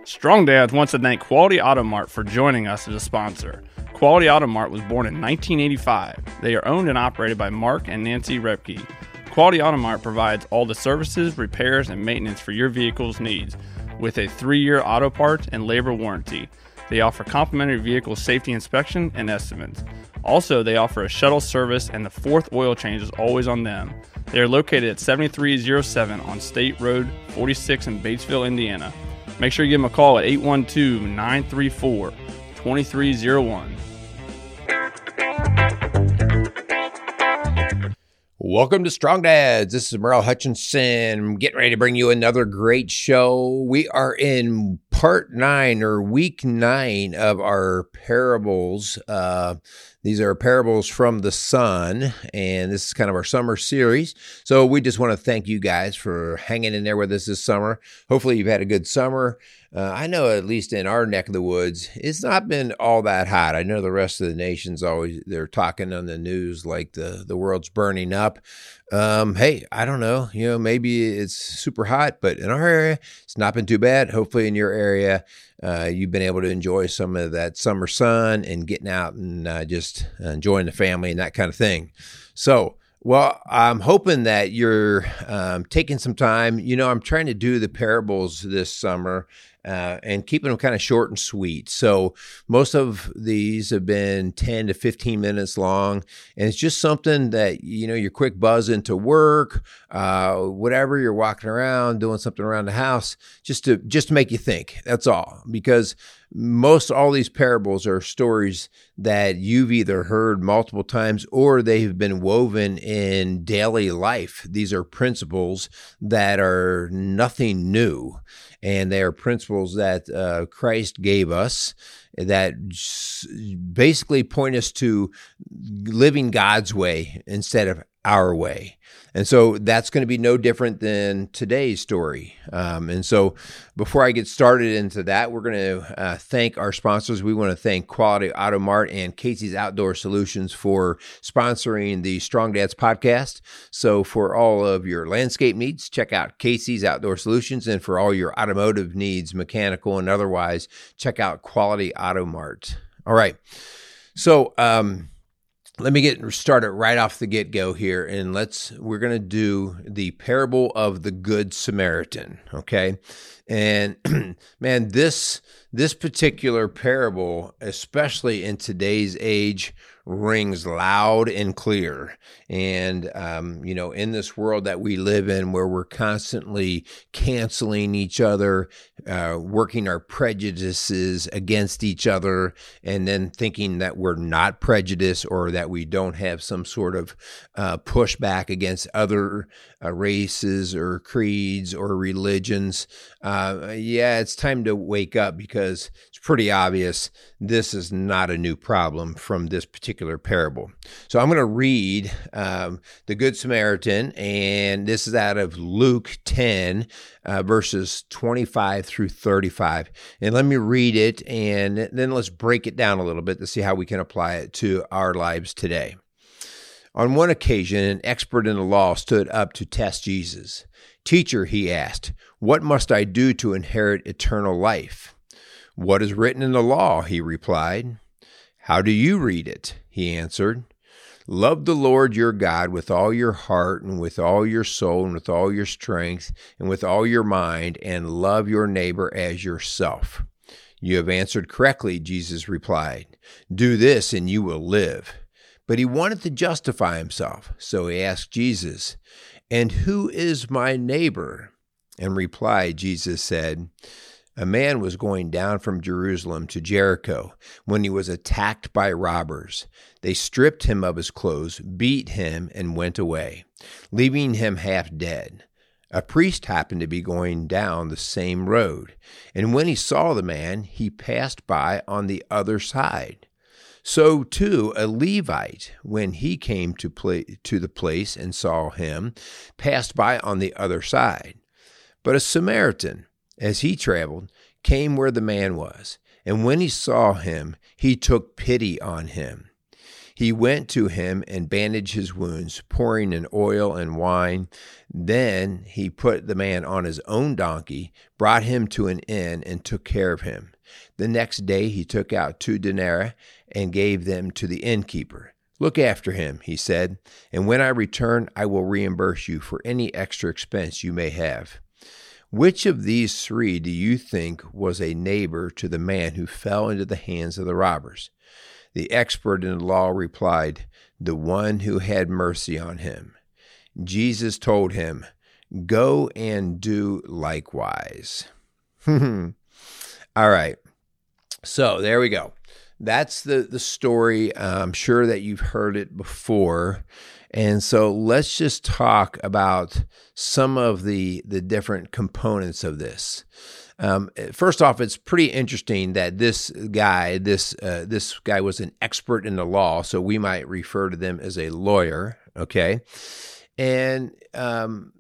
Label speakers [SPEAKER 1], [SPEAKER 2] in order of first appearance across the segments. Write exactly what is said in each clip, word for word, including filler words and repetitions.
[SPEAKER 1] Strong Dads wants to thank Quality Auto Mart for joining us as a sponsor. Quality Auto Mart was born in nineteen eighty-five. They are owned and operated by Mark and Nancy Repke. Quality Auto Mart provides all the services, repairs, and maintenance for your vehicle's needs with a three-year auto parts and labor warranty. They offer complimentary vehicle safety inspection and estimates. Also, they offer a shuttle service, and the fourth oil change is always on them. They are located at seventy-three oh seven on State Road forty-six in Batesville, Indiana. Make sure you give them a call at eight one two, nine three four, two three zero one.
[SPEAKER 2] Welcome to Strong Dads. This is Merle Hutchinson. I'm getting ready to bring you another great show. We are in part nine or week nine of our parables. Uh, these are parables from the sun, and this is kind of our summer series. So we just want to thank you guys for hanging in there with us this summer. Hopefully you've had a good summer. Uh, I know at least in our neck of the woods, it's not been all that hot. I know the rest of the nation's always, they're talking on the news like the, the world's burning up. Um, hey, I don't know, you know, maybe it's super hot, but in our area, it's not been too bad. Hopefully in your area, uh, you've been able to enjoy some of that summer sun and getting out and uh, just enjoying the family and that kind of thing. So, well, I'm hoping that you're um, taking some time. You know, I'm trying to do the parables this summer uh, and keeping them kind of short and sweet. So most of these have been ten to fifteen minutes long. And it's just something that, you know, you're quick buzzing to work, uh, whatever, you're walking around, doing something around the house, just to just to make you think. That's all. Because most all these parables are stories that you've either heard multiple times or they've been woven in daily life. These are principles that are nothing new, and they are principles that uh, Christ gave us that basically point us to living God's way instead of our way. And so that's going to be no different than today's story. Um, and so before I get started into that, we're going to uh, thank our sponsors. We want to thank Quality Auto Mart and Casey's Outdoor Solutions for sponsoring the Strong Dads podcast. So for all of your landscape needs, check out Casey's Outdoor Solutions. And for all your automotive needs, mechanical and otherwise, check out Quality Auto Mart. All right. So, um, let me get started right off the get-go here, and let's, we're going to do the parable of the Good Samaritan, okay? And man, this, this particular parable, especially in today's age, rings loud and clear. And, um, you know, in this world that we live in where we're constantly canceling each other, uh, working our prejudices against each other, and then thinking that we're not prejudiced or that we don't have some sort of uh, pushback against other uh, races or creeds or religions. Uh, yeah, it's time to wake up because it's pretty obvious this is not a new problem from this particular parable. So I'm going to read um, the Good Samaritan, and this is out of Luke ten, uh, verses twenty-five through thirty-five. And let me read it, and then let's break it down a little bit to see how we can apply it to our lives today. On one occasion, an expert in the law stood up to test Jesus. "Teacher," he asked, "what must I do to inherit eternal life?" "What is written in the law?" he replied. "How do you read it?" he answered. "Love the Lord your God with all your heart and with all your soul and with all your strength and with all your mind, and love your neighbor as yourself." "You have answered correctly," Jesus replied. "Do this and you will live." But he wanted to justify himself, so he asked Jesus, "And who is my neighbor?" In reply, Jesus said, "A man was going down from Jerusalem to Jericho when he was attacked by robbers. They stripped him of his clothes, beat him, and went away, leaving him half dead. A priest happened to be going down the same road, and when he saw the man, he passed by on the other side. So, too, a Levite, when he came to, play, to the place and saw him, passed by on the other side. But a Samaritan, as he traveled, came where the man was, and when he saw him, he took pity on him. He went to him and bandaged his wounds, pouring in oil and wine. Then he put the man on his own donkey, brought him to an inn, and took care of him. The next day he took out two denarii and gave them to the innkeeper. Look after him, he said, and when I return, I will reimburse you for any extra expense you may have. Which of these three do you think was a neighbor to the man who fell into the hands of the robbers? The expert in the law replied, the one who had mercy on him. Jesus told him, go and do likewise. All right. So there we go. That's the, the story. I'm sure that you've heard it before. And so let's just talk about some of the, the different components of this. Um, first off, it's pretty interesting that this guy, this uh, this guy was an expert in the law, so we might refer to them as a lawyer, okay? And um,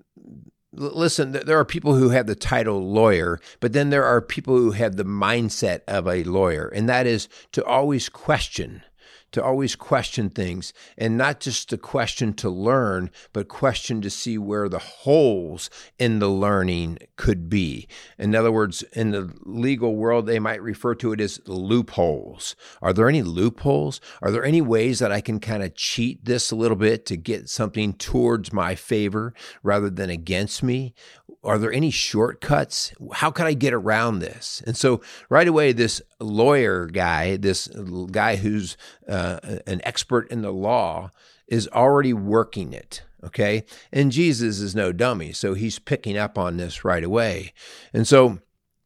[SPEAKER 2] l- listen, there are people who have the title lawyer, but then there are people who have the mindset of a lawyer, and that is to always question. to always question things, and not just to question to learn, but question to see where the holes in the learning could be. In other words, in the legal world, they might refer to it as loopholes. Are there any loopholes? Are there any ways that I can kind of cheat this a little bit to get something towards my favor rather than against me? Are there any shortcuts? How can I get around this? And so right away, this lawyer guy, this guy who's uh, an expert in the law, is already working it, okay? And Jesus is no dummy, so he's picking up on this right away. And so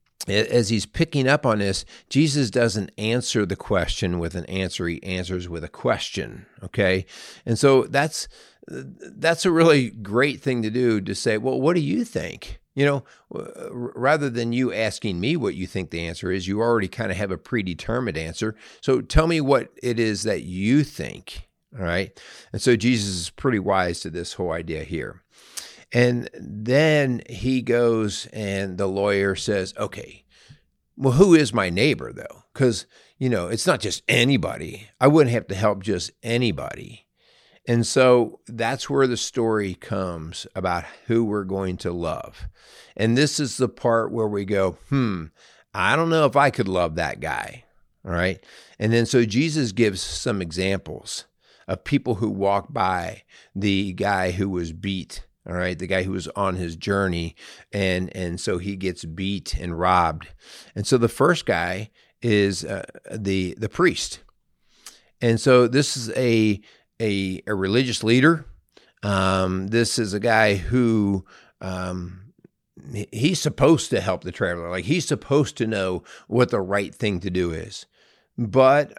[SPEAKER 2] as he's picking up on this, Jesus doesn't answer the question with an answer. He answers with a question, okay? And so that's that's a really great thing to do, to say, well, what do you think? You know, rather than you asking me what you think the answer is, you already kind of have a predetermined answer. So tell me what it is that you think, all right? And so Jesus is pretty wise to this whole idea here. And then he goes and the lawyer says, okay, well, who is my neighbor though? Because, you know, it's not just anybody. I wouldn't have to help just anybody. And so that's where the story comes about who we're going to love. And this is the part where we go, hmm, I don't know if I could love that guy. All right. And then so Jesus gives some examples of people who walk by the guy who was beat. All right, the guy who was on his journey, and and so he gets beat and robbed. And so the first guy is uh, the the priest. And so this is a a, a religious leader. Um, this is a guy who um, he's supposed to help the traveler. Like, he's supposed to know what the right thing to do is. But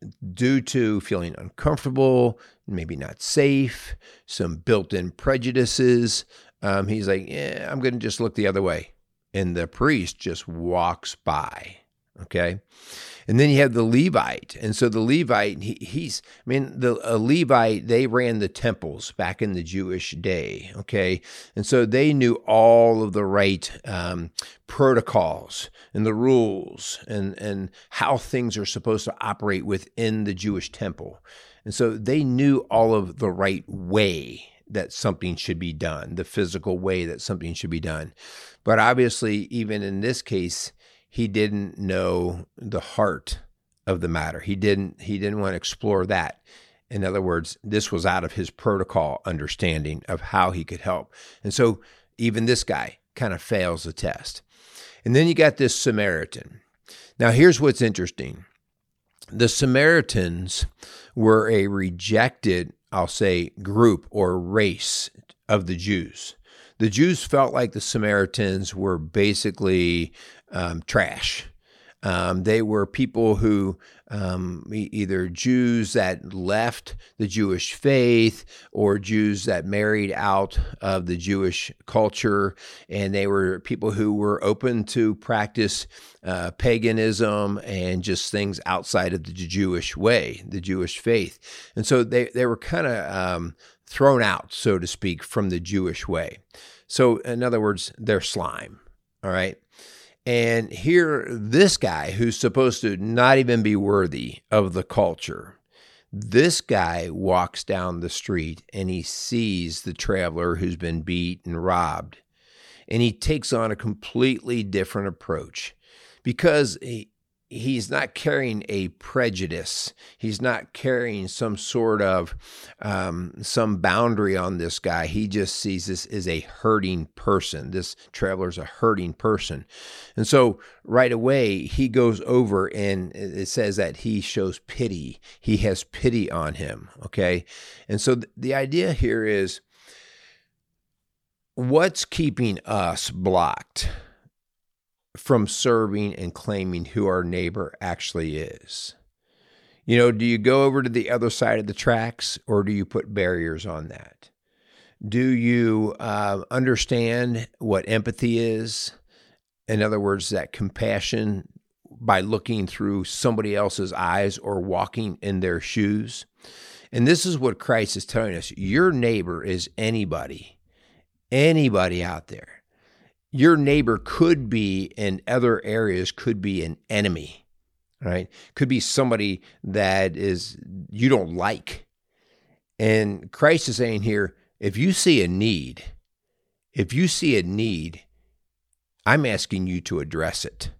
[SPEAKER 2] due to feeling uncomfortable, maybe not safe, some built-in prejudices, um, he's like, yeah, I'm going to just look the other way. And the priest just walks by, okay? And then you have the Levite. And so the Levite, he, he's, I mean, the a Levite, they ran the temples back in the Jewish day, okay? And so they knew all of the right um, protocols and the rules and, and how things are supposed to operate within the Jewish temple. And so they knew all of the right way that something should be done, the physical way that something should be done. But obviously, even in this case, he didn't know the heart of the matter. He didn't, he didn't want to explore that. In other words, this was out of his protocol understanding of how he could help. And so even this guy kind of fails the test. And then you got this Samaritan. Now, here's what's interesting. The Samaritans were a rejected, I'll say, group or race of the Jews. The Jews felt like the Samaritans were basically um, trash. Um, they were people who um, either Jews that left the Jewish faith or Jews that married out of the Jewish culture. And they were people who were open to practice uh, paganism and just things outside of the Jewish way, the Jewish faith. And so they, they were kind of um, thrown out, so to speak, from the Jewish way. So in other words, they're slime, all right? And here, this guy who's supposed to not even be worthy of the culture, This guy walks down the street and he sees the traveler who's been beat and robbed. And he takes on a completely different approach because he, he's not carrying a prejudice. He's not carrying some sort of um, some boundary on this guy. He just sees this as a hurting person. This traveler's a hurting person. And so right away, he goes over and it says that he shows pity. He has pity on him, okay? And so th- the idea here is, what's keeping us blocked from serving and claiming who our neighbor actually is? You know, do you go over to the other side of the tracks, or do you put barriers on that? Do you uh, understand what empathy is? In other words, that compassion by looking through somebody else's eyes or walking in their shoes. And this is what Christ is telling us. Your neighbor is anybody. Anybody out there. Your neighbor could be, in other areas, could be an enemy, right? Could be somebody that is you don't like. And Christ is saying here, if you see a need, if you see a need, I'm asking you to address it.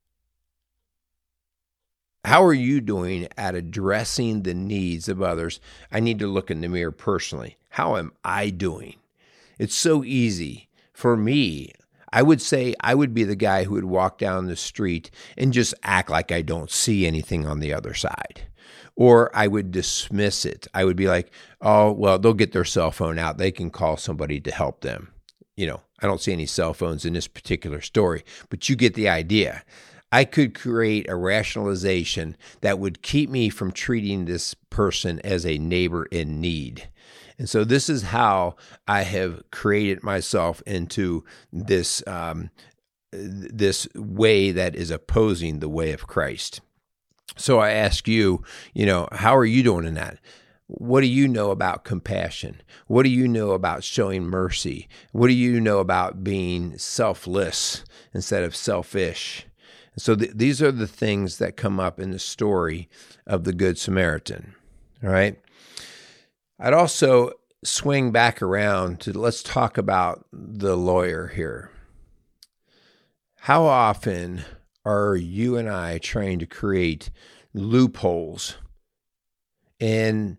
[SPEAKER 2] How are you doing at addressing the needs of others? I need to look in the mirror personally. How am I doing? It's so easy for me. I would say I would be the guy who would walk down the street and just act like I don't see anything on the other side. Or I would dismiss it. I would be like, oh, well, they'll get their cell phone out. They can call somebody to help them. You know, I don't see any cell phones in this particular story, but you get the idea. I could create a rationalization that would keep me from treating this person as a neighbor in need. And so this is how I have created myself into this um, this way that is opposing the way of Christ. So I ask you, you know, how are you doing in that? What do you know about compassion? What do you know about showing mercy? What do you know about being selfless instead of selfish? So th- these are the things that come up in the story of the Good Samaritan, all right? I'd also swing back around to, let's talk about the lawyer here. How often are you and I trying to create loopholes in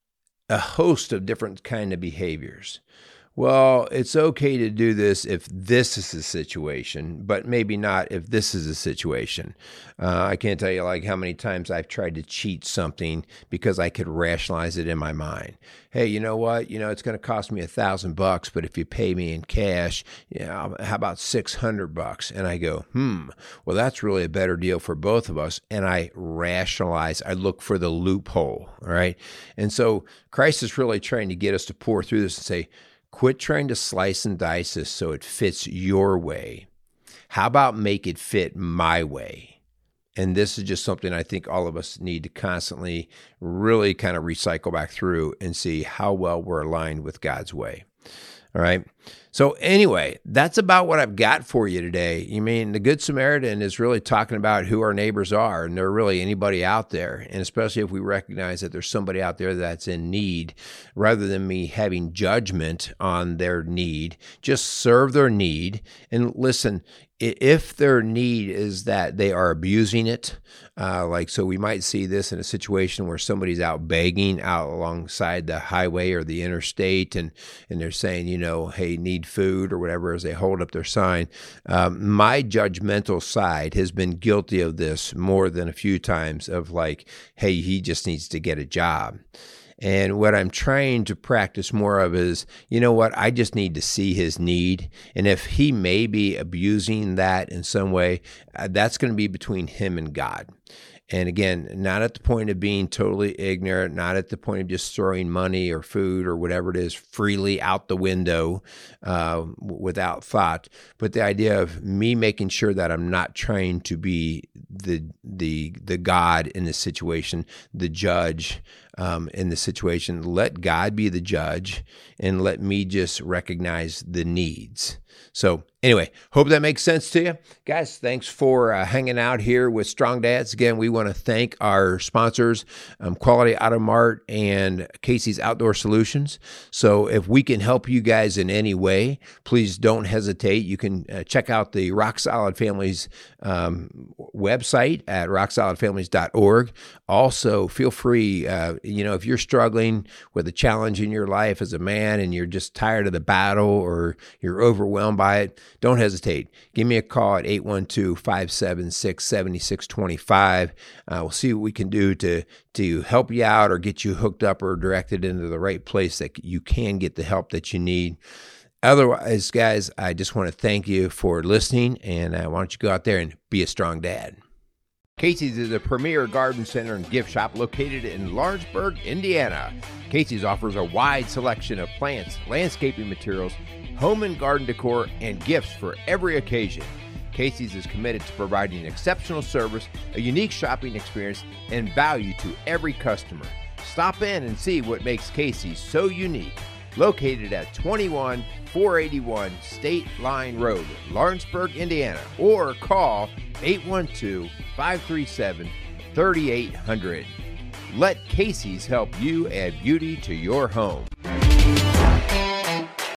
[SPEAKER 2] a host of different kind of behaviors? Well, it's okay to do this if this is the situation, but maybe not if this is the situation. Uh, I can't tell you like how many times I've tried to cheat something because I could rationalize it in my mind. Hey, you know what? You know, it's going to cost me a thousand bucks, but if you pay me in cash, you know, how about six hundred bucks? And I go, hmm, well, that's really a better deal for both of us. And I rationalize, I look for the loophole, all right? And so Christ is really trying to get us to pour through this and say, quit trying to slice and dice this so it fits your way. How about make it fit my way? And this is just something I think all of us need to constantly really kind of recycle back through and see how well we're aligned with God's way. All right. So anyway, that's about what I've got for you today. You mean the Good Samaritan is really talking about who our neighbors are, and they're really anybody out there. And especially if we recognize that there's somebody out there that's in need, rather than me having judgment on their need, just serve their need. And listen, if their need is that they are abusing it, uh, like, so we might see this in a situation where somebody's out begging out alongside the highway or the interstate, and, and they're saying, you know, hey, need food or whatever, as they hold up their sign. Um, my judgmental side has been guilty of this more than a few times of like, hey, he just needs to get a job. And what I'm trying to practice more of is, you know what, I just need to see his need. And if he may be abusing that in some way, uh, that's going to be between him and God. And again, not at the point of being totally ignorant, not at the point of just throwing money or food or whatever it is freely out the window uh, without thought, but the idea of me making sure that I'm not trying to be the the the God in this situation, the judge, um, in the situation. Let God be the judge, and let me just recognize the needs. So anyway, hope that makes sense to you. Guys, thanks for uh, hanging out here with Strong Dads. Again, we want to thank our sponsors, um, Quality Auto Mart and Casey's Outdoor Solutions. So if we can help you guys in any way, please don't hesitate. You can uh, check out the Rock Solid Families um, website at rock solid families dot org. Also, feel free, uh, you know, if you're struggling with a challenge in your life as a man and you're just tired of the battle or you're overwhelmed by it, don't hesitate. Give me a call at eight one two, five seven six, seven six two five. Uh, we'll see what we can do to, to help you out or get you hooked up or directed into the right place that you can get the help that you need. Otherwise, guys, I just want to thank you for listening, and uh, why don't you go out there and be a strong dad. Casey's is a premier garden center and gift shop located in Lawrenceburg, Indiana. Casey's offers a wide selection of plants, landscaping materials, home and garden decor, and gifts for every occasion. Casey's is committed to providing exceptional service, a unique shopping experience, and value to every customer. Stop in and see what makes Casey's so unique. Located at twenty-one four eighty-one State Line Road, Lawrenceburg, Indiana, or call eight one two, five three seven, three eight zero zero. Let Casey's help you add beauty to your home.